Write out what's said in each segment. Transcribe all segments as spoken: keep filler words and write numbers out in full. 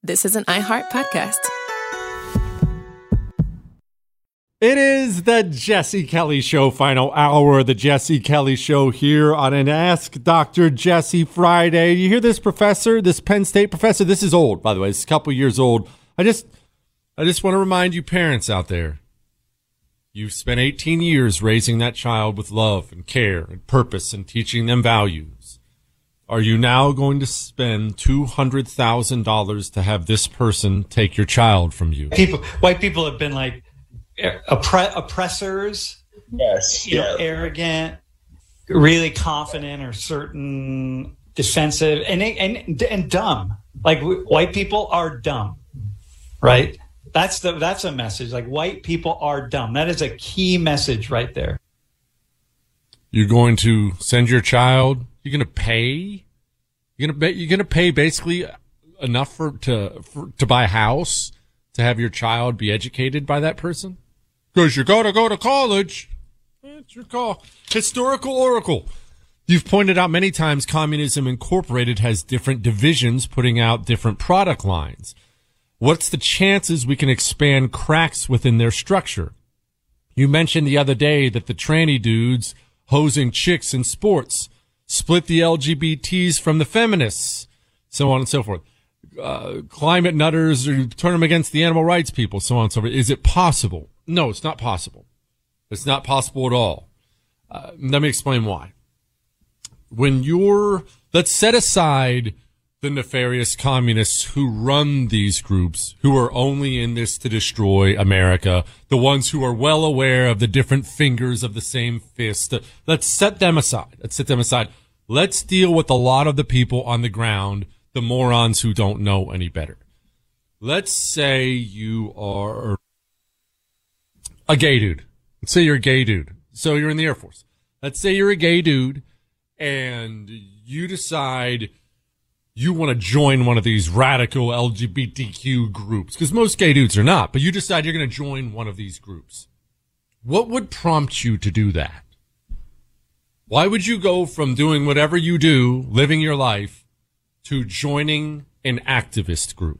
this is an iHeart podcast. It is the Jesse Kelly Show, final hour of the Jesse Kelly Show here on an Ask Doctor Jesse Friday. You hear this professor, this Penn State professor? This is old, by the way. It's a couple years old. I just, I just want to remind you parents out there, you've spent eighteen years raising that child with love and care and purpose and teaching them values. Are you now going to spend two hundred thousand dollars to have this person take your child from you? People, white people have been like, Oppre- oppressors, yes, you yeah. know, arrogant, really confident or certain, defensive, and and and dumb. Like white people are dumb, right? That's the that's a message. Like white people are dumb. That is a key message right there. You're going to send your child. You're going to pay. You're going to you're going to pay basically enough for to for, to buy a house to have your child be educated by that person. Because you got to go to college. It's your call. Historical Oracle. You've pointed out many times Communism Incorporated has different divisions putting out different product lines. What's the chances we can expand cracks within their structure? You mentioned the other day that the tranny dudes hosing chicks in sports split the L G B Ts from the feminists, so on and so forth. Uh, climate nutters or turn them against the animal rights people, so on and so forth. Is it possible? No, it's not possible. It's not possible at all. Uh, let me explain why. When you're, let's set aside the nefarious communists who run these groups, who are only in this to destroy America, the ones who are well aware of the different fingers of the same fist. Let's set them aside. Let's set them aside. Let's deal with a lot of the people on the ground, the morons who don't know any better. Let's say you are a gay dude. Let's say you're a gay dude. So you're in the Air Force. Let's say you're a gay dude and you decide you want to join one of these radical L G B T Q groups, because most gay dudes are not, but you decide you're going to join one of these groups. What would prompt you to do that? Why would you go from doing whatever you do, living your life, to joining an activist group?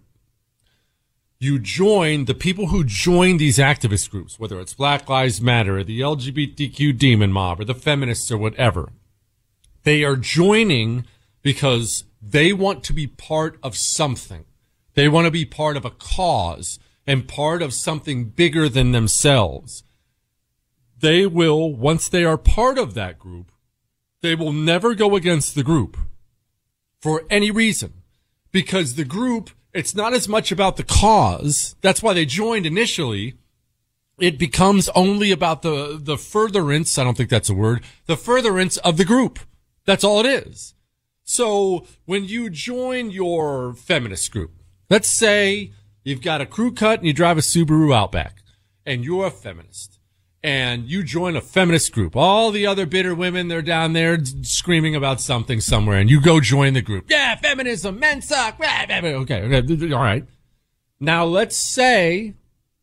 You join, the people who join these activist groups, whether it's Black Lives Matter or the L G B T Q demon mob or the feminists or whatever, they are joining because they want to be part of something. They want to be part of a cause and part of something bigger than themselves. They will, once they are part of that group, they will never go against the group for any reason, because the group, it's not as much about the cause. That's why they joined initially. It becomes only about the, the furtherance. I don't think that's a word. The furtherance of the group. That's all it is. So when you join your feminist group, let's say you've got a crew cut and you drive a Subaru Outback and you're a feminist and you join a feminist group. All the other bitter women, they're down there screaming about something somewhere and you go join the group. Yeah, feminism, men suck. Okay, okay, all right. Now let's say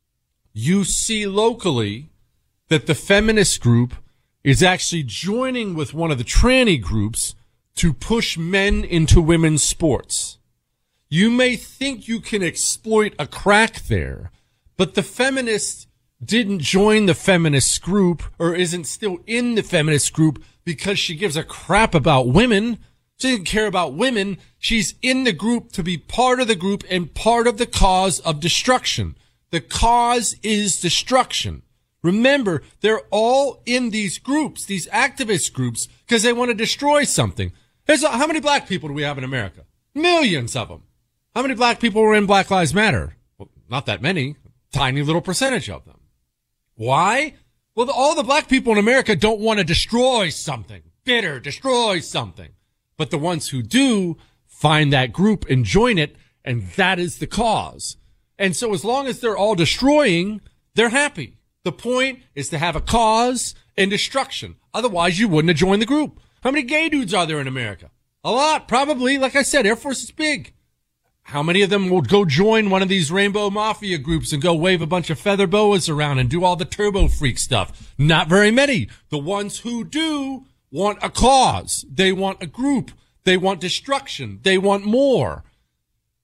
you see locally that the feminist group is actually joining with one of the tranny groups to push men into women's sports. You may think you can exploit a crack there, but the feminists didn't join the feminist group or isn't still in the feminist group because she gives a crap about women. She doesn't care about women. She's in the group to be part of the group and part of the cause of destruction. The cause is destruction. Remember, they're all in these groups, these activist groups, because they want to destroy something. There's a, how many black people do we have in America? Millions of them. How many black people were in Black Lives Matter? Well, not that many. Tiny little percentage of them. Why? Well, the, all the black people in America don't want to destroy something. Bitter, destroy something. But the ones who do find that group and join it, and that is the cause. And so as long as they're all destroying, they're happy. The point is to have a cause and destruction. Otherwise, you wouldn't have joined the group. How many gay dudes are there in America? A lot, probably. Like I said, Air Force is big. How many of them will go join one of these rainbow mafia groups and go wave a bunch of feather boas around and do all the turbo freak stuff? Not very many. The ones who do want a cause. They want a group. They want destruction. They want more.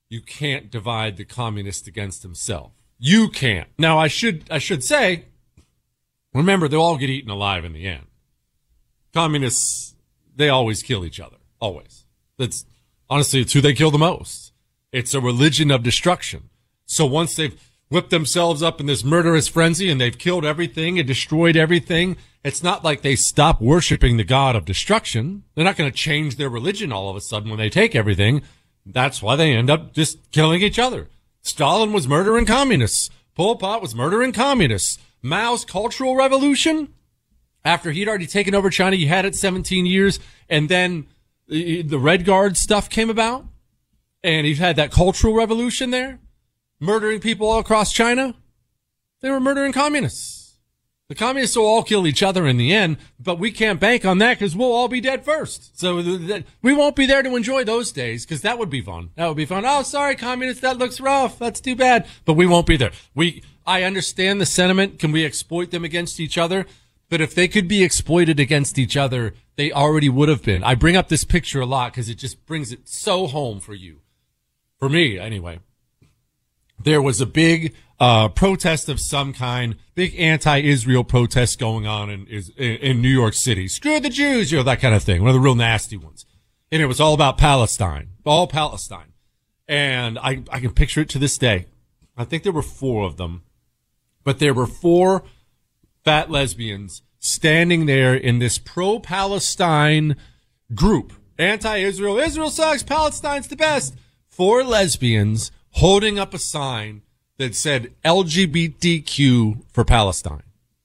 you can't divide the communist against himself. You can't. Now, I should I should say, remember, they'll all get eaten alive in the end. Communists, they always kill each other. Always. That's honestly, it's who they kill the most. It's a religion of destruction. So once they've whipped themselves up in this murderous frenzy and they've killed everything and destroyed everything, it's not like they stop worshiping the God of destruction. They're not going to change their religion all of a sudden when they take everything. That's why they end up just killing each other. Stalin was murdering communists. Pol Pot was murdering communists. Mao's Cultural Revolution, after he'd already taken over China, he had it seventeen years, and then the Red Guard stuff came about, and he had that Cultural Revolution there, murdering people all across China. They were murdering communists. The communists will all kill each other in the end, but we can't bank on that because we'll all be dead first. So th- th- we won't be there to enjoy those days because that would be fun. That would be fun. Oh, sorry, communists, that looks rough. That's too bad. But we won't be there. We, I understand the sentiment. Can we exploit them against each other? But if they could be exploited against each other, they already would have been. I bring up this picture a lot because it just brings it so home for you. For me, anyway. There was a big uh protest of some kind, big anti-Israel protest going on in, in in New York City. Screw the Jews, you know, that kind of thing. One of the real nasty ones. And it was all about Palestine. All Palestine. And I, I can picture it to this day. I think there were four of them. But there were four fat lesbians standing there in this pro-Palestine group. Anti-Israel. Israel sucks. Palestine's the best. Four lesbians holding up a sign that said L G B T Q for Palestine.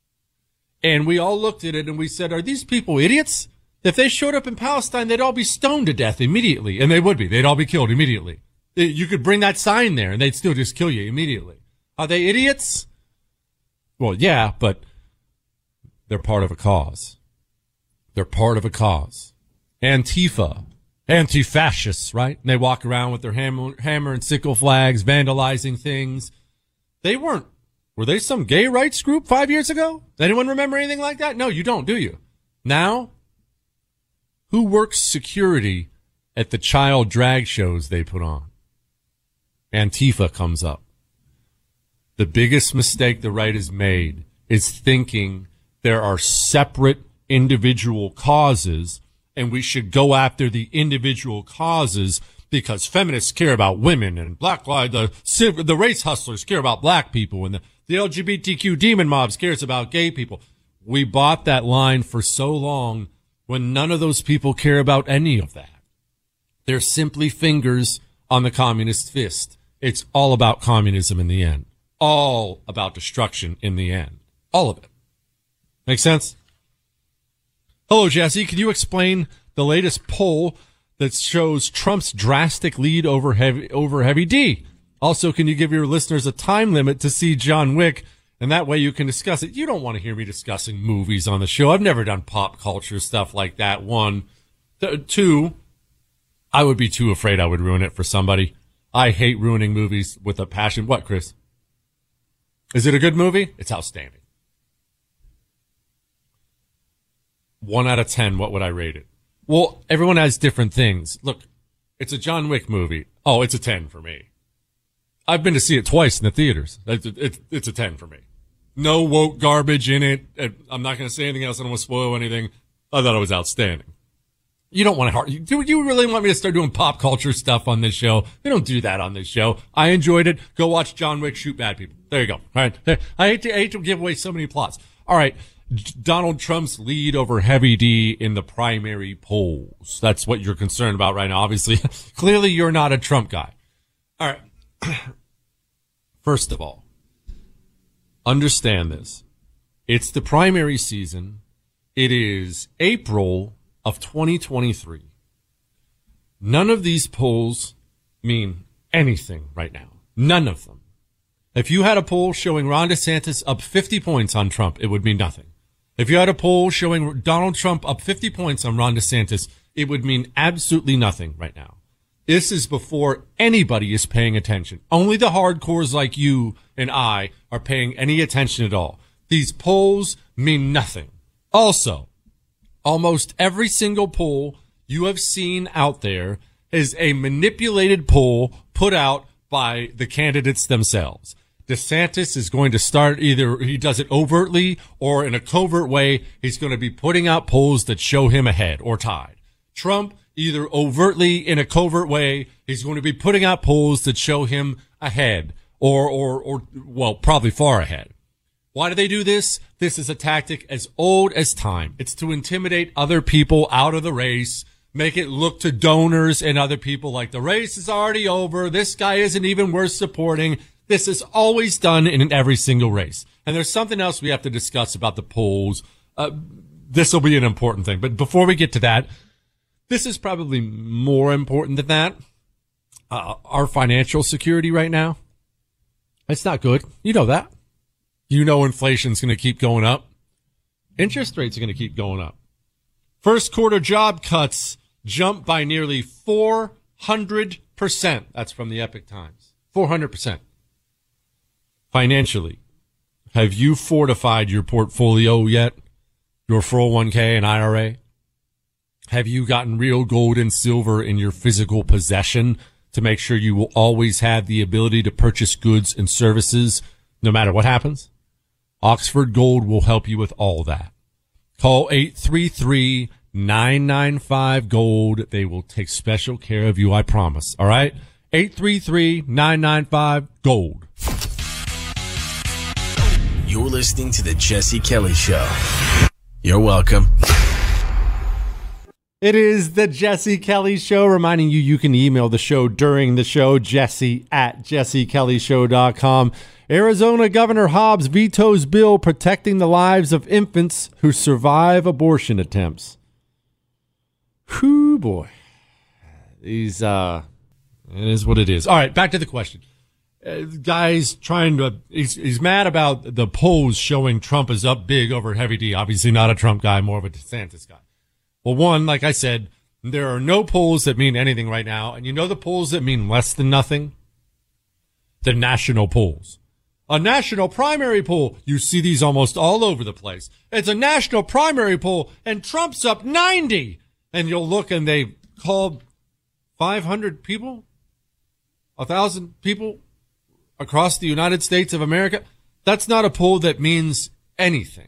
And we all looked at it and we said, are these people idiots? If they showed up in Palestine, they'd all be stoned to death immediately. And they would be. They'd all be killed immediately. You could bring that sign there and they'd still just kill you immediately. Are they idiots? Well, yeah, but they're part of a cause. They're part of a cause. Antifa. Anti-fascists, right? And they walk around with their hammer, hammer and sickle flags, vandalizing things. They weren't. Were they some gay rights group five years ago? Does anyone remember anything like that? No, you don't, do you? Now, who works security at the child drag shows they put on? Antifa comes up. The biggest mistake the right has made is thinking there are separate individual causes and we should go after the individual causes because feminists care about women and black the the race hustlers care about black people and the, the L G B T Q demon mobs cares about gay people. We bought that line for so long when none of those people care about any of that. They're simply fingers on the communist fist. It's all about communism in the end. All about destruction in the end. All of it. Make sense? Hello, Jesse. Can you explain the latest poll that shows Trump's drastic lead over heavy, over Heavy D? Also, can you give your listeners a time limit to see John Wick? And that way you can discuss it. You don't want to hear me discussing movies on the show. I've never done pop culture stuff like that. One. Th- two, I would be too afraid I would ruin it for somebody. I hate ruining movies with a passion. What, Chris? Is it a good movie? It's outstanding. One out of ten, what would I rate it? Well, everyone has different things. Look, it's a John Wick movie. Oh, it's a ten for me. I've been to see it twice in the theaters. It's, it's, it's a ten for me. No woke garbage in it. I'm not going to say anything else. I don't want to spoil anything. I thought it was outstanding. You don't want to, do you really want me to start doing pop culture stuff on this show? We don't do that on this show. I enjoyed it. Go watch John Wick shoot bad people. There you go. All right. I hate to, I hate to give away so many plots. All right. Donald Trump's lead over Heavy D in the primary polls. That's what you're concerned about right now. Obviously, clearly you're not a Trump guy. All right. First of all, understand this. It's the primary season. It is April of twenty twenty-three. None of these polls mean anything right now. None of them. If you had a poll showing Ron DeSantis up fifty points on Trump, it would mean nothing. If you had a poll showing Donald Trump up fifty points on Ron DeSantis, it would mean absolutely nothing right now. This is before anybody is paying attention. Only the hardcores like you and I are paying any attention at all. These polls mean nothing. Also, almost every single poll you have seen out there is a manipulated poll put out by the candidates themselves. DeSantis is going to start either he does it overtly or in a covert way. He's going to be putting out polls that show him ahead or tied. Trump, either overtly in a covert way, he's going to be putting out polls that show him ahead or, or, or, well, probably far ahead. Why do they do this? This is a tactic as old as time. It's to intimidate other people out of the race, make it look to donors and other people like the race is already over. This guy isn't even worth supporting. This is always done in every single race. And there's something else we have to discuss about the polls. Uh, this will be an important thing. But before we get to that, this is probably more important than that. Uh, our financial security right now, it's not good. You know that. You know inflation's going to keep going up. Interest rates are going to keep going up. First quarter job cuts jumped by nearly four hundred percent. That's from the Epoch Times. four hundred percent. Financially, have you fortified your portfolio yet? Your four oh one k and I R A? Have you gotten real gold and silver in your physical possession to make sure you will always have the ability to purchase goods and services no matter what happens? Oxford Gold will help you with all that. Call eight three three, nine nine five, GOLD. They will take special care of you, I promise. All right? eight three three, nine nine five, GOLD. You're listening to The Jesse Kelly Show. You're welcome. It is The Jesse Kelly Show, reminding you you can email the show during the show, jesse at jesse kelly show dot com. Arizona Governor Hobbs vetoes bill protecting the lives of infants who survive abortion attempts. Whew, boy. These, uh, it is what it is. All right, back to the question. Uh, guy's trying to, he's, he's mad about the polls showing Trump is up big over Heavy D. Obviously not a Trump guy, more of a DeSantis guy. Well, one, like I said, there are no polls that mean anything right now. And you know the polls that mean less than nothing? The national polls. A national primary poll. You see these almost all over the place. It's a national primary poll, and Trump's up ninety. And you'll look, and they called five hundred people, one thousand people across the United States of America. That's not a poll that means anything.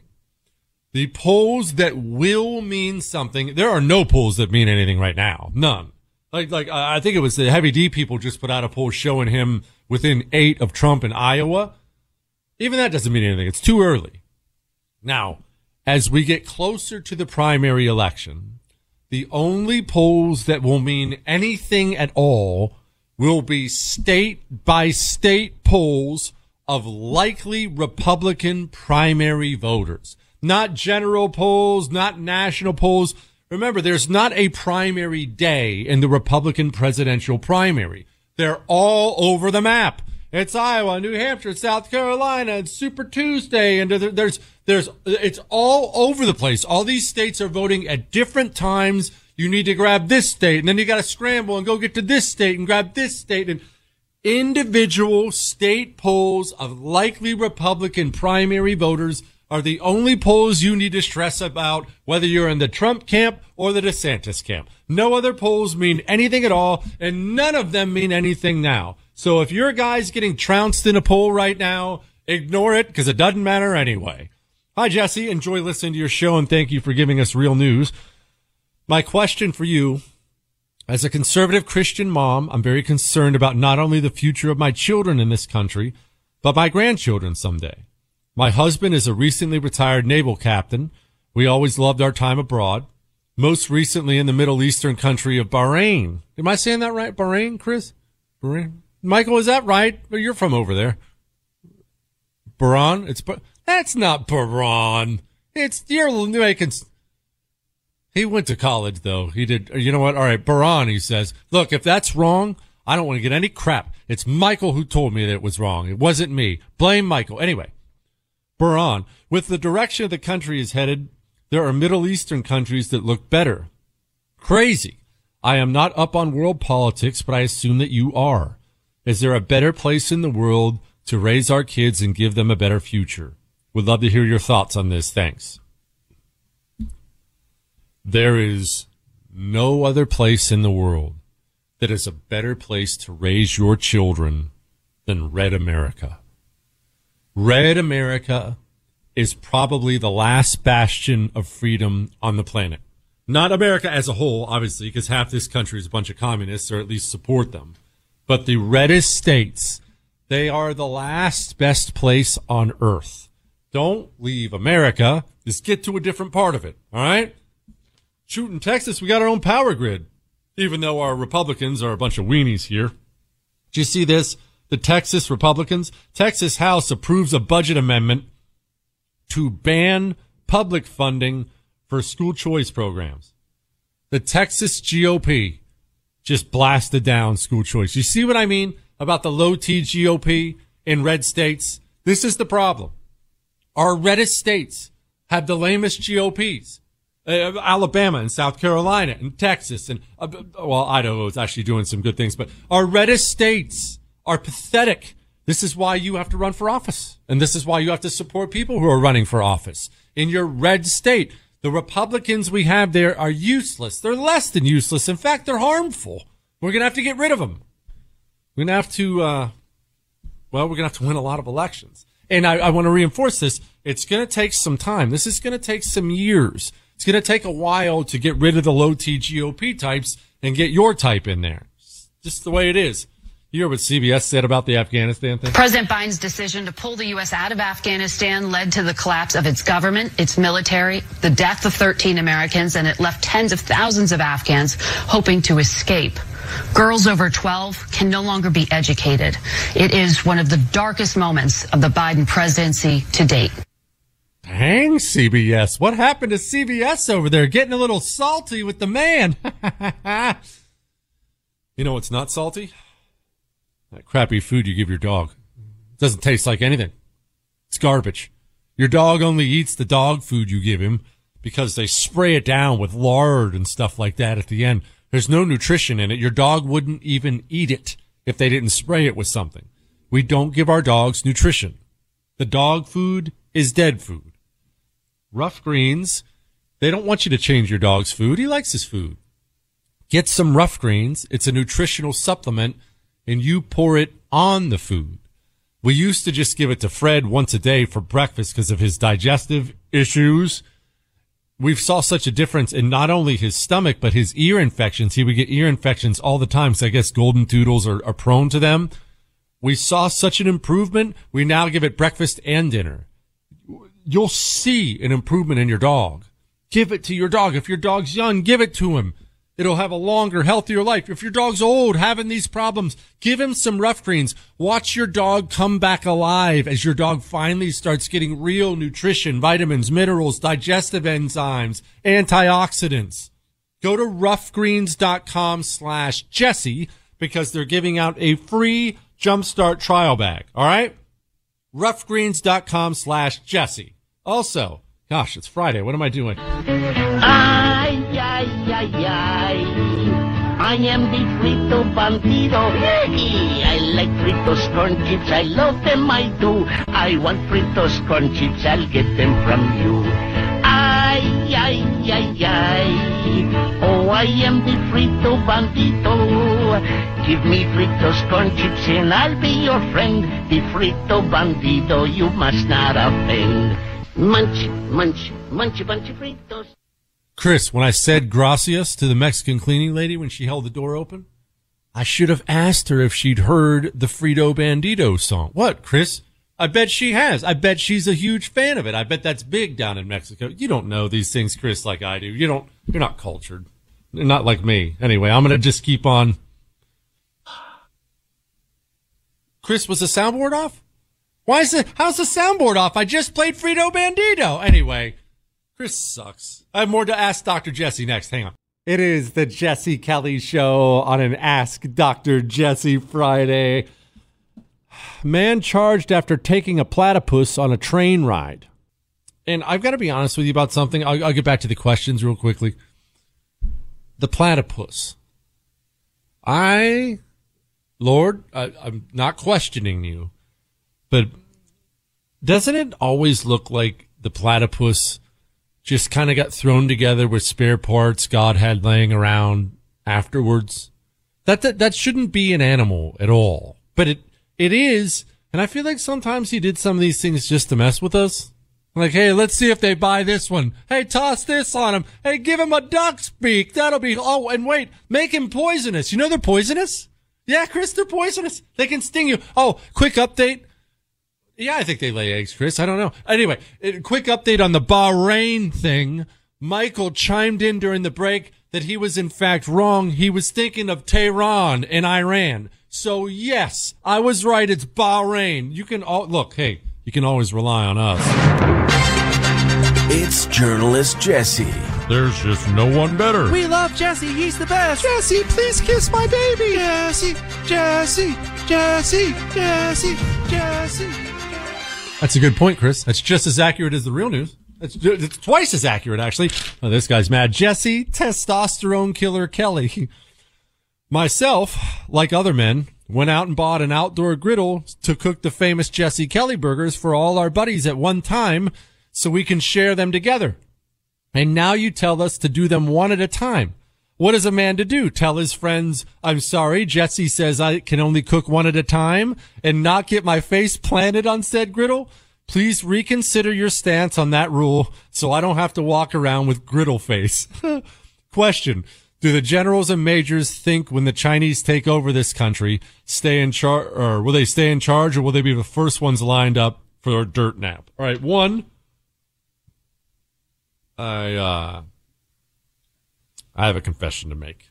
The polls that will mean something, there are no polls that mean anything right now. None. Like, like I think it was the Heavy D people just put out a poll showing him within eight of Trump in Iowa. Even that doesn't mean anything. It's too early. Now, as we get closer to the primary election, the only polls that will mean anything at all will be state by state polls of likely Republican primary voters. Not general polls, not national polls. Remember, there's not a primary day in the Republican presidential primary. They're all over the map. It's Iowa, New Hampshire, South Carolina, it's Super Tuesday, and there's, there's, it's all over the place. All these states are voting at different times. You need to grab this state, and then you got to scramble and go get to this state and grab this state. And individual state polls of likely Republican primary voters are the only polls you need to stress about, whether you're in the Trump camp or the DeSantis camp. No other polls mean anything at all, and none of them mean anything now. So if your guy's getting trounced in a poll right now, ignore it, because it doesn't matter anyway. Hi, Jesse. Enjoy listening to your show, and thank you for giving us real news. My question for you, as a conservative Christian mom, I'm very concerned about not only the future of my children in this country, but my grandchildren someday. My husband is a recently retired naval captain. We always loved our time abroad, most recently in the Middle Eastern country of Bahrain. Am I saying that right? Bahrain, Chris? Bahrain? Michael, is that right? You're from over there. Bahrain? It's, that's not Bahrain. It's, you're making, he went to college though. He did, you know what? All right. Bahrain, he says, look, if that's wrong, I don't want to get any crap. It's Michael who told me that it was wrong. It wasn't me. Blame Michael. Anyway. Bahrain, with the direction the country is headed, there are Middle Eastern countries that look better. Crazy. I am not up on world politics, but I assume that you are. Is there a better place in the world to raise our kids and give them a better future? Would love to hear your thoughts on this. Thanks. There is no other place in the world that is a better place to raise your children than Red America. Red America is probably the last bastion of freedom on the planet. Not America as a whole, obviously, because half this country is a bunch of communists, or at least support them. But the reddest states, they are the last best place on earth. Don't leave America. Just get to a different part of it, all right? Shoot, in Texas, we got our own power grid, even though our Republicans are a bunch of weenies here. Do you see this? The Texas Republicans, Texas House approves a budget amendment to ban public funding for school choice programs. The Texas G O P just blasted down school choice. You see what I mean about the low-T G O P in red states? This is the problem. Our reddest states have the lamest G O Ps. Uh, Alabama and South Carolina and Texas and, uh, well, Idaho is actually doing some good things, but our reddest states are pathetic. This is why you have to run for office. And this is why you have to support people who are running for office. In your red state, the Republicans we have there are useless. They're less than useless. In fact, they're harmful. We're going to have to get rid of them. We're going to have to, uh, well, we're going to have to win a lot of elections. And I, I want to reinforce this. It's going to take some time. This is going to take some years. It's going to take a while to get rid of the low-T G O P types and get your type in there. It's just the way it is. You hear what C B S said about the Afghanistan thing? President Biden's decision to pull the U S out of Afghanistan led to the collapse of its government, its military, the death of thirteen Americans, and it left tens of thousands of Afghans hoping to escape. Girls over twelve can no longer be educated. It is one of the darkest moments of the Biden presidency to date. Dang, C B S. What happened to C B S over there? Getting a little salty with the man. You know what's not salty? That crappy food you give your dog. It doesn't taste like anything. It's garbage. Your dog only eats the dog food you give him because they spray it down with lard and stuff like that at the end. There's no nutrition in it. Your dog wouldn't even eat it if they didn't spray it with something. We don't give our dogs nutrition. The dog food is dead food. Rough Greens, they don't want you to change your dog's food. He likes his food. Get some Rough Greens. It's a nutritional supplement, and you pour it on the food. We used to just give it to Fred once a day for breakfast because of his digestive issues. We've saw such a difference in not only his stomach, but his ear infections. He would get ear infections all the time, so I guess golden doodles are, are prone to them. We saw such an improvement. We now give it breakfast and dinner. You'll see an improvement in your dog. Give it to your dog. If your dog's young, give it to him. It'll have a longer, healthier life. If your dog's old, having these problems, give him some Rough Greens. Watch your dog come back alive as your dog finally starts getting real nutrition, vitamins, minerals, digestive enzymes, antioxidants. Go to roughgreens.com slash Jesse because they're giving out a free Jumpstart trial bag. All right? roughgreens.com slash Jesse. Also, gosh, it's Friday. What am I doing? Ay, ay, ay, ay. I am the Frito Bandido. I like Fritos corn chips. I love them, I do. I want Fritos corn chips. I'll get them from you. Ay, ay, ay, ay. Oh, I am the Frito Bandido. Give me Fritos corn chips and I'll be your friend. The Frito Bandido, you must not offend. Munch, munch, munch, bunch of Fritos. Chris, when I said gracias to the Mexican cleaning lady when she held the door open, I should have asked her if she'd heard the Frito Bandido song. What, Chris? I bet she has. I bet she's a huge fan of it. I bet that's big down in Mexico. You don't know these things, Chris, like I do. You don't, you're not cultured. You're not like me. Anyway, I'm going to just keep on. Chris, was the soundboard off? Why is it, how's the soundboard off? I just played Frito Bandido. Anyway, Chris sucks. I have more to ask Doctor Jesse next. Hang on. It is the Jesse Kelly Show on an Ask Doctor Jesse Friday. Man charged after taking a platypus on a train ride. And I've got to be honest with you about something. I'll, I'll get back to the questions real quickly. The platypus. I, Lord, I, I'm not questioning you, but doesn't it always look like the platypus just kind of got thrown together with spare parts God had laying around afterwards? That, that, that shouldn't be an animal at all. But it, it is. And I feel like sometimes he did some of these things just to mess with us. Like, hey, let's see if they buy this one. Hey, toss this on him. Hey, give him a duck's beak. That'll be, oh, and wait, make him poisonous. You know they're poisonous? Yeah, Chris, they're poisonous. They can sting you. Oh, quick update. Yeah, I think they lay eggs, Chris. I don't know. Anyway, quick update on the Bahrain thing. Michael chimed in during the break that he was in fact wrong. He was thinking of Tehran and Iran. So yes, I was right. It's Bahrain. You can all look, hey, you can always rely on us. It's journalist Jesse. There's just no one better. We love Jesse. He's the best. Jesse, please kiss my baby. Jesse, Jesse, Jesse, Jesse, Jesse. That's a good point, Chris. That's just as accurate as the real news. It's, it's twice as accurate, actually. Oh, this guy's mad. Jesse, testosterone killer Kelly. Myself, like other men, went out and bought an outdoor griddle to cook the famous Jesse Kelly burgers for all our buddies at one time so we can share them together. And now you tell us to do them one at a time. What is a man to do? Tell his friends, I'm sorry, Jesse says I can only cook one at a time and not get my face planted on said griddle? Please reconsider your stance on that rule so I don't have to walk around with griddle face. Question. Do the generals and majors think when the Chinese take over this country, stay in charge, or will they stay in charge, or will they be the first ones lined up for their dirt nap? All right, one. I uh, I have a confession to make.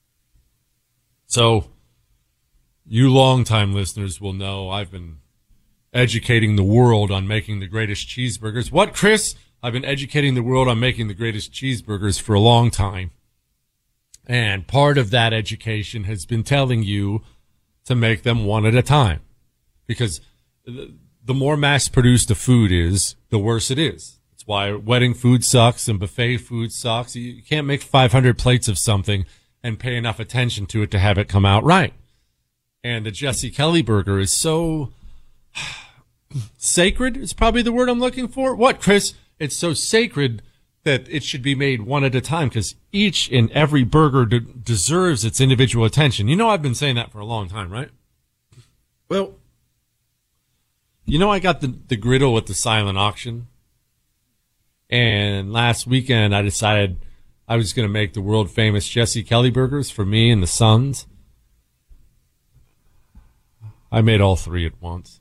So, you longtime listeners will know I've been educating the world on making the greatest cheeseburgers. What, Chris? I've been educating the world on making the greatest cheeseburgers for a long time. And part of that education has been telling you to make them one at a time. Because the more mass-produced a food is, the worse it is. That's why wedding food sucks and buffet food sucks. You can't make five hundred plates of something and pay enough attention to it to have it come out right. And the Jesse Kelly burger is so sacred, is probably the word I'm looking for. What, Chris? It's so sacred that it should be made one at a time because each and every burger de- deserves its individual attention. You know, I've been saying that for a long time, right? Well, you know, I got the, the griddle at the silent auction. And last weekend, I decided I was going to make the world famous Jesse Kelly burgers for me and the sons. I made all three at once.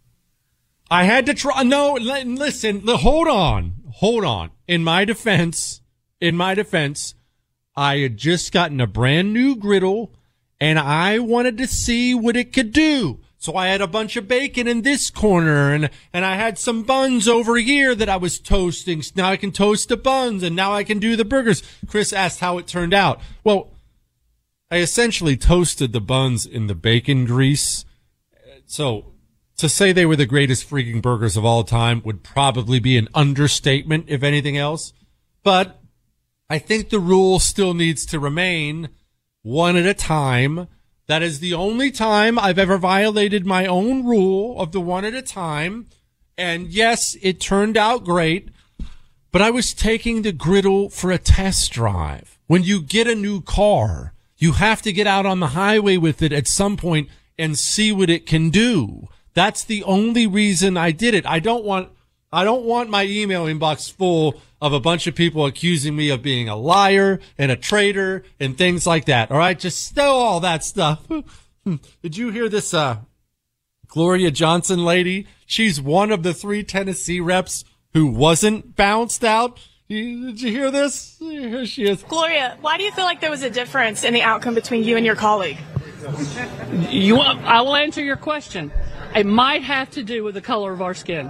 I had to try. No, listen, hold on. Hold on. In my defense, in my defense, I had just gotten a brand new griddle and I wanted to see what it could do. So I had a bunch of bacon in this corner and, and I had some buns over here that I was toasting. Now I can toast the buns and now I can do the burgers. Chris asked how it turned out. Well, I essentially toasted the buns in the bacon grease. So to say they were the greatest freaking burgers of all time would probably be an understatement, if anything else. But I think the rule still needs to remain one at a time. That is the only time I've ever violated my own rule of the one at a time. And yes, it turned out great, but I was taking the griddle for a test drive. When you get a new car, you have to get out on the highway with it at some point and see what it can do. That's the only reason I did it. I don't want, I don't want my email inbox full of a bunch of people accusing me of being a liar and a traitor and things like that. All right. Just stow all that stuff. Did you hear this, uh, Gloria Johnson lady? She's one of the three Tennessee reps who wasn't bounced out. Did you hear this? Here she is. Gloria, why do you feel like there was a difference in the outcome between you and your colleague? You want, I will answer your question. It might have to do with the color of our skin.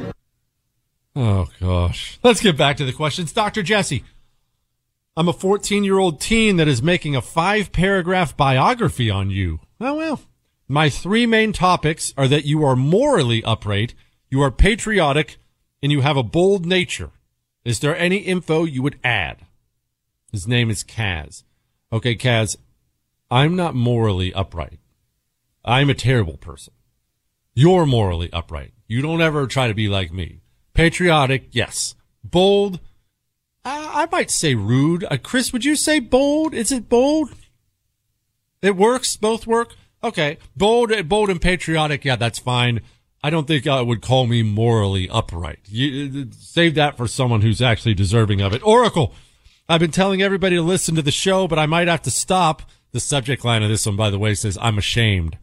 Oh, gosh. Let's get back to the questions. Doctor Jesse, I'm a fourteen-year-old teen that is making a five-paragraph biography on you. Oh, well. My three main topics are that you are morally upright, you are patriotic, and you have a bold nature. Is there any info you would add? His name is Kaz. Okay, Kaz, I'm not morally upright. I'm a terrible person. You're morally upright. You don't ever try to be like me. Patriotic, yes. Bold, uh, I might say rude. Uh, Chris, would you say bold? Is it bold? It works. Both work. Okay. Bold, bold and patriotic. Yeah, that's fine. I don't think I would call me morally upright. You, save that for someone who's actually deserving of it. Oracle, I've been telling everybody to listen to the show, but I might have to stop. The subject line of this one, by the way, says, I'm ashamed.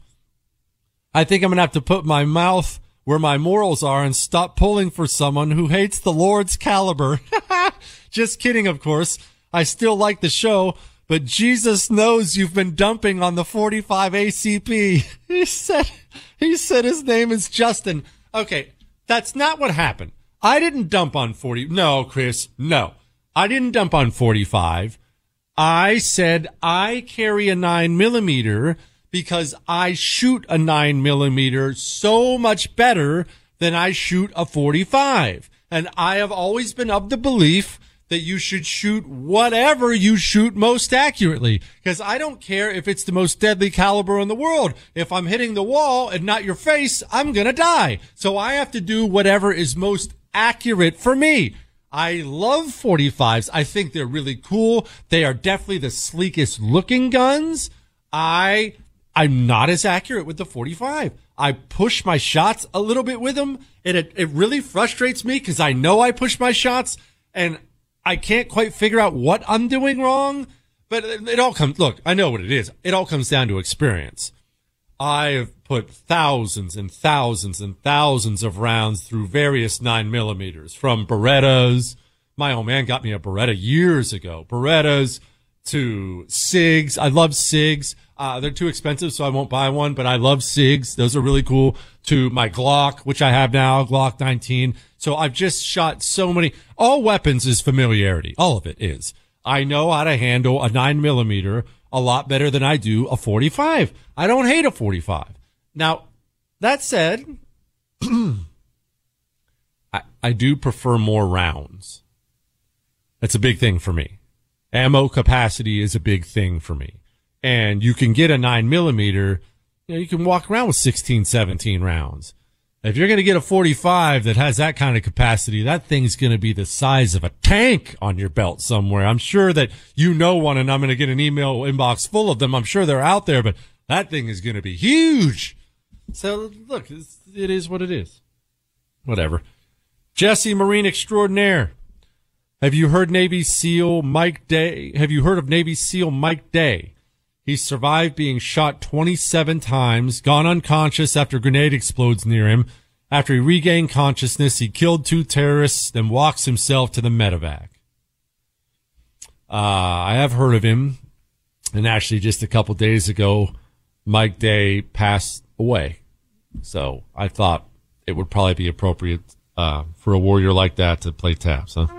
I think I'm going to have to put my mouth where my morals are and stop pulling for someone who hates the Lord's caliber. Just kidding, of course. I still like the show, but Jesus knows you've been dumping on the forty-five A C P. He said, he said his name is Justin. Okay, that's not what happened. I didn't dump on forty. No, Chris, no. I didn't dump on forty-five. I said I carry a nine millimeter because I shoot a nine millimeter so much better than I shoot a forty-five. And I have always been of the belief that you should shoot whatever you shoot most accurately. Because I don't care if it's the most deadly caliber in the world. If I'm hitting the wall and not your face, I'm going to die. So I have to do whatever is most accurate for me. I love forty-fives. I think they're really cool. They are definitely the sleekest looking guns. I, I'm not as accurate with the forty-five. I push my shots a little bit with them, and it, it really frustrates me because I know I push my shots, and I can't quite figure out what I'm doing wrong. But it, it all comes, look, I know what it is. It all comes down to experience. I've put thousands and thousands and thousands of rounds through various nine millimeters, from Berettas. My old man got me a Beretta years ago. Berettas to SIGs. I love SIGs. Uh, they're too expensive, so I won't buy one, but I love SIGs. Those are really cool. To my Glock, which I have now, Glock nineteen. So I've just shot so many. All weapons is familiarity. All of it is. I know how to handle a nine millimeter a lot better than I do a forty-five. I don't hate a forty-five. Now, that said, I, I do prefer more rounds. That's a big thing for me. Ammo capacity is a big thing for me. And you can get a nine millimeter, you know, you can walk around with sixteen, seventeen rounds. If you're going to get a forty-five that has that kind of capacity, that thing's going to be the size of a tank on your belt somewhere. I'm sure that you know one, and I'm going to get an email inbox full of them. I'm sure they're out there, but that thing is going to be huge. So, look, it's, it is what it is. Whatever. Jesse, Marine extraordinaire. Have you heard Navy SEAL Mike Day? Have you heard of Navy SEAL Mike Day? He survived being shot twenty-seven times, gone unconscious after a grenade explodes near him. After he regained consciousness, he killed two terrorists, then walks himself to the medevac. Uh, I have heard of him. And actually, just a couple days ago, Mike Day passed away. So I thought it would probably be appropriate uh, for a warrior like that to play taps, huh?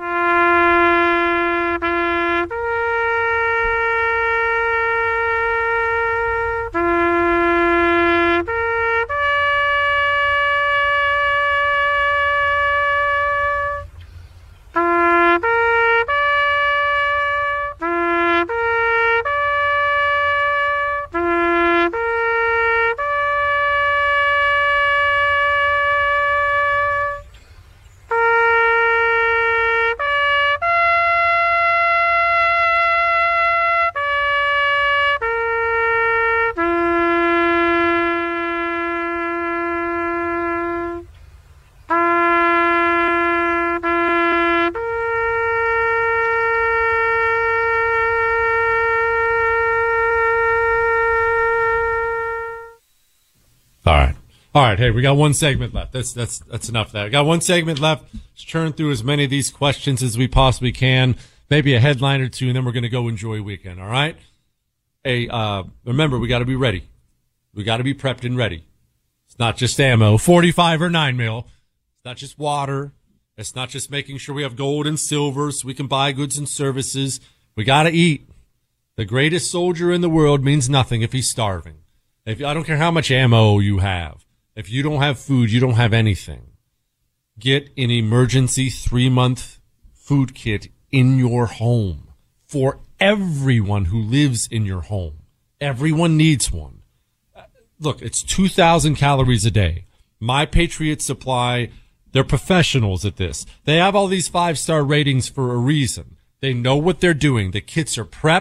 All right, hey, we got one segment left. That's that's that's enough of that. We got one segment left. Let's churn through as many of these questions as we possibly can. Maybe a headline or two, and then we're going to go enjoy a weekend, all right? Hey, uh, remember, we got to be ready. We got to be prepped and ready. It's not just ammo, forty-five or nine mil. It's not just water. It's not just making sure we have gold and silver so we can buy goods and services. We got to eat. The greatest soldier in the world means nothing if he's starving. If I don't care how much ammo you have. If you don't have food, you don't have anything. Get an emergency three-month food kit in your home for everyone who lives in your home. Everyone needs one. Look, it's two thousand calories a day. My Patriot Supply, they're professionals at this. They have all these five-star ratings for a reason. They know what they're doing. The kits are prepped.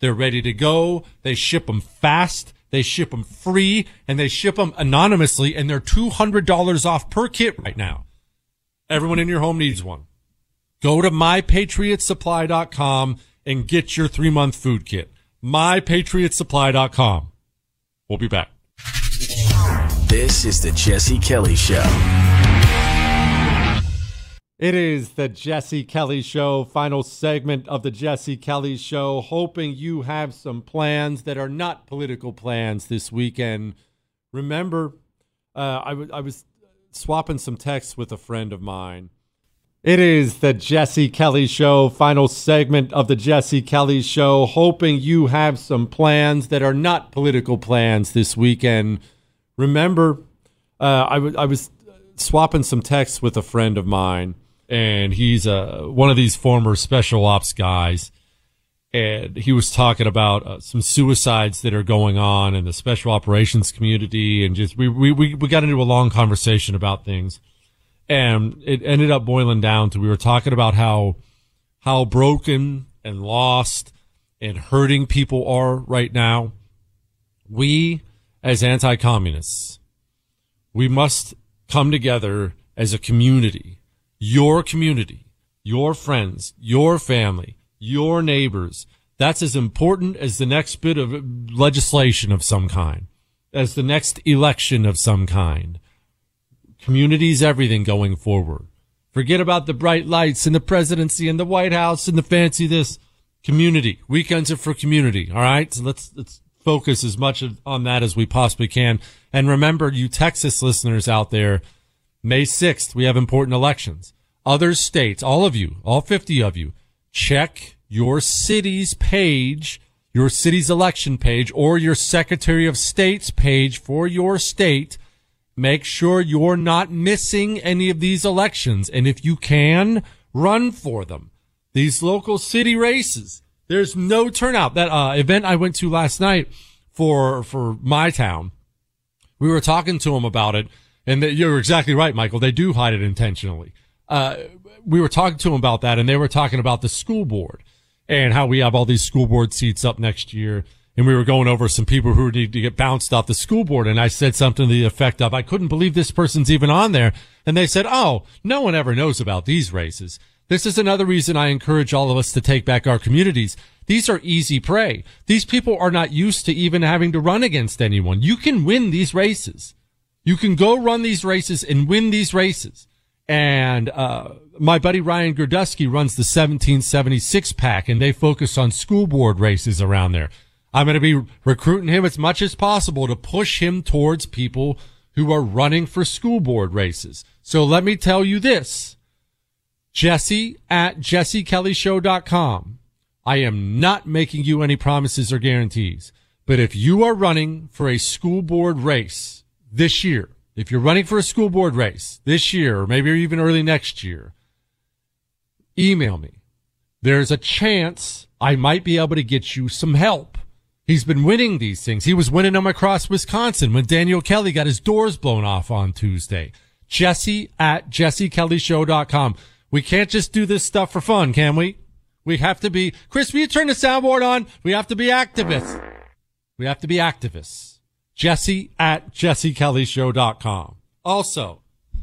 They're ready to go. They ship them fast. They ship them free, and they ship them anonymously, and they're two hundred dollars off per kit right now. Everyone in your home needs one. Go to my patriot supply dot com and get your three-month food kit. my patriot supply dot com. We'll be back. This is the Jesse Kelly Show. It is the Jesse Kelly Show, final segment of the Jesse Kelly Show. Hoping you have some plans that are not political plans this weekend. Remember, uh, I, w- I was swapping some texts with a friend of mine. It is the Jesse Kelly Show, final segment of the Jesse Kelly Show. Hoping you have some plans that are not political plans this weekend. Remember, uh, I, w- I was swapping some texts with a friend of mine. And he's uh, one of these former special ops guys. And he was talking about uh, some suicides that are going on in the special operations community. And just we, we, we got into a long conversation about things. And it ended up boiling down to we were talking about how how broken and lost and hurting people are right now. We, as anti-communists, we must come together as a community. Your community, your friends, your family, your neighbors. That's as important as the next bit of legislation of some kind, as the next election of some kind. Community's everything going forward. Forget about the bright lights and the presidency and the White House and the fancy this. Community. Weekends are for community. All right. So let's, let's focus as much on that as we possibly can. And remember, you Texas listeners out there, May sixth, we have important elections. Other states, all of you, all fifty of you, check your city's page, your city's election page, or your Secretary of State's page for your state. Make sure you're not missing any of these elections. And if you can, run for them. These local city races, there's no turnout. That uh, event I went to last night for for my town, we were talking to them about it. And the, you're exactly right, Michael. They do hide it intentionally. Uh, we were talking to them about that, and they were talking about the school board and how we have all these school board seats up next year. And we were going over some people who need to get bounced off the school board. And I said something to the effect of, I couldn't believe this person's even on there. And they said, oh, no one ever knows about these races. This is another reason I encourage all of us to take back our communities. These are easy prey. These people are not used to even having to run against anyone. You can win these races. You can go run these races and win these races. And uh my buddy Ryan Gerdusky runs the seventeen seventy-six pack, and they focus on school board races around there. I'm going to be recruiting him as much as possible to push him towards people who are running for school board races. So let me tell you this. Jesse at jesse kelly show dot com. I am not making you any promises or guarantees, but if you are running for a school board race this year, if you're running for a school board race this year, or maybe even early next year, email me. There's a chance I might be able to get you some help. He's been winning these things. He was winning them across Wisconsin when Daniel Kelly got his doors blown off on Tuesday. Jesse at jesse kelly show dot com. We can't just do this stuff for fun, can we? We have to be, Chris, will you turn the soundboard on? We have to be activists. We have to be activists. Jesse at jesse kelly show dot com. Also,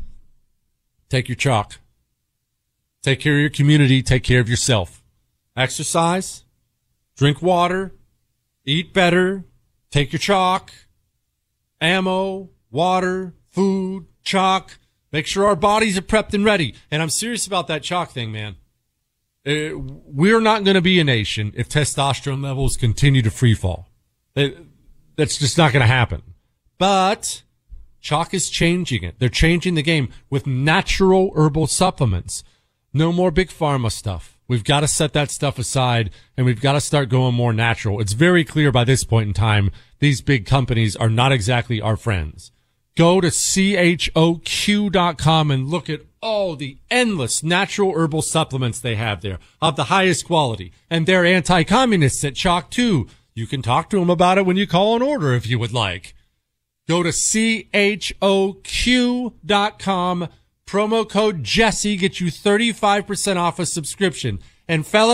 take your chalk. Take care of your community. Take care of yourself. Exercise. Drink water. Eat better. Take your chalk. Ammo. Water. Food. Chalk. Make sure our bodies are prepped and ready. And I'm serious about that chalk thing, man. Uh, we're not going to be a nation if testosterone levels continue to free fall. It, That's just not going to happen. But chalk is changing it. They're changing the game with natural herbal supplements. No more big pharma stuff. We've got to set that stuff aside, and we've got to start going more natural. It's very clear by this point in time, these big companies are not exactly our friends. Go to C H O Q dot com and look at all the endless natural herbal supplements they have there of the highest quality. And they're anti-communists at Chalk too. You can talk to them about it when you call an order if you would like. Go to C H O Q dot com. Promo code Jesse gets you thirty-five percent off a subscription. And fellas,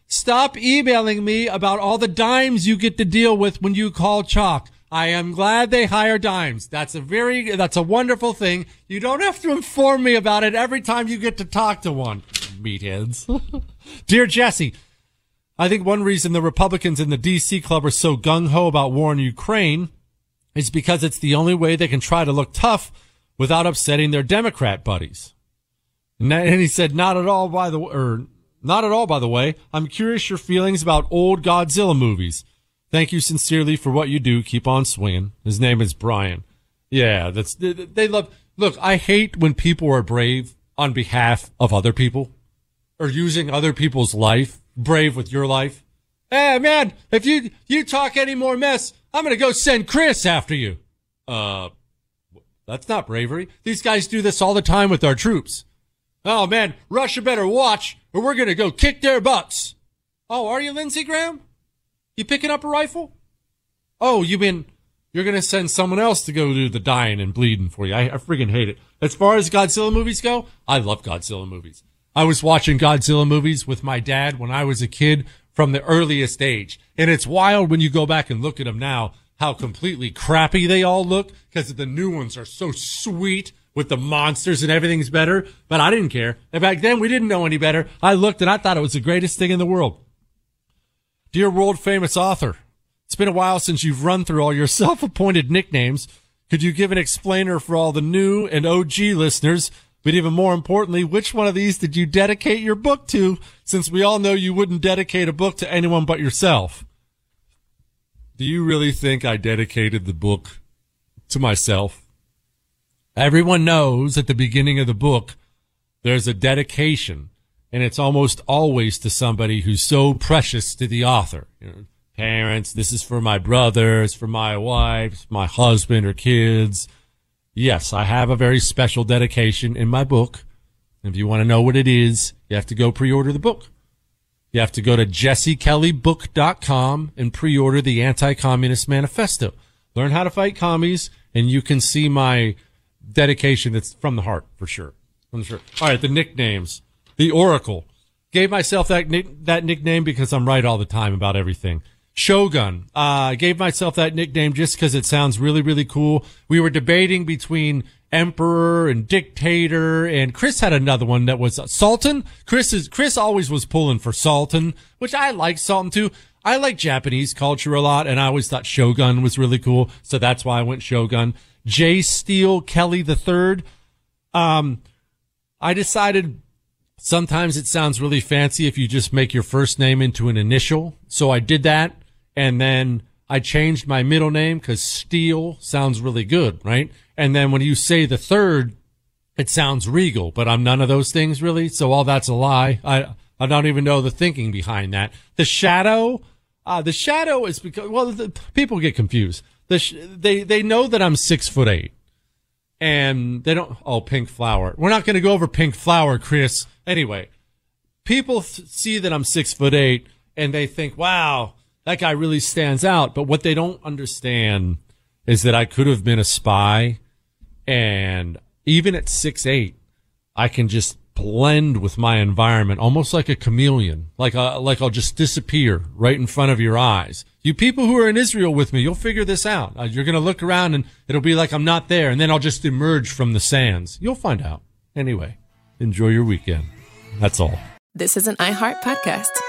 stop emailing me about all the dimes you get to deal with when you call Chalk. I am glad they hire dimes. That's a very, that's a wonderful thing. You don't have to inform me about it every time you get to talk to one. Meatheads. Dear Jesse, I think one reason the Republicans in the D C club are so gung-ho about war in Ukraine is because it's the only way they can try to look tough without upsetting their Democrat buddies. And he said, not at all, by the or not at all, by the way. I'm curious your feelings about old Godzilla movies. Thank you sincerely for what you do. Keep on swinging. His name is Brian. Yeah, that's, they, they love, look, I hate when people are brave on behalf of other people or using other people's life, brave with your life. Hey, man, if you, you talk any more mess, I'm going to go send Chris after you. Uh, that's not bravery. These guys do this all the time with our troops. Oh, man, Russia better watch or we're going to go kick their butts. Oh, are you Lindsey Graham? You picking up a rifle? Oh, you mean you're going to send someone else to go do the dying and bleeding for you. I, I friggin' hate it. As far as Godzilla movies go, I love Godzilla movies. I was watching Godzilla movies with my dad when I was a kid from the earliest age. And it's wild when you go back and look at them now, how completely crappy they all look because the new ones are so sweet with the monsters and everything's better. But I didn't care. And back then we didn't know any better. I looked and I thought it was the greatest thing in the world. Dear world-famous author, it's been a while since you've run through all your self-appointed nicknames. Could you give an explainer for all the new and O G listeners? But even more importantly, which one of these did you dedicate your book to, since we all know you wouldn't dedicate a book to anyone but yourself? Do you really think I dedicated the book to myself? Everyone knows at the beginning of the book there's a dedication. And it's almost always to somebody who's so precious to the author. You know, parents, this is for my brothers, for my wife, my husband or kids. Yes, I have a very special dedication in my book. If you want to know what it is, you have to go pre-order the book. You have to go to jesse kelly book dot com and pre-order the Anti-Communist Manifesto. Learn how to fight commies, and you can see my dedication that's from the heart, for sure. From the heart. All right, the nicknames. The Oracle. Gave myself that nick, that nickname because I'm right all the time about everything. Shogun. I uh, gave myself that nickname just because it sounds really, really cool. We were debating between Emperor and Dictator, and Chris had another one that was uh, Sultan. Chris is, Chris always was pulling for Sultan, which I like Sultan too. I like Japanese culture a lot, and I always thought Shogun was really cool, so that's why I went Shogun. J. Steele Kelly the Third. Um, I decided sometimes it sounds really fancy if you just make your first name into an initial. So I did that, and then I changed my middle name because Steele sounds really good, right? And then when you say the third, it sounds regal, but I'm none of those things really. So all that's a lie. I I don't even know the thinking behind that. The Shadow, uh, the Shadow is because, well, the, people get confused. The sh- they they know that I'm six foot eight. And they don't, oh, Pink Flower. We're not going to go over Pink Flower, Chris. Anyway, people th- see that I'm six foot eight and they think, wow, that guy really stands out. But what they don't understand is that I could have been a spy. And even at six eight, I can just blend with my environment, almost like a chameleon, like a, like I'll just disappear right in front of your eyes. You people who are in Israel with me, you'll figure this out. Uh, you're going to look around and it'll be like I'm not there, and then I'll just emerge from the sands. You'll find out. Anyway, enjoy your weekend. That's all. This is an iHeart podcast.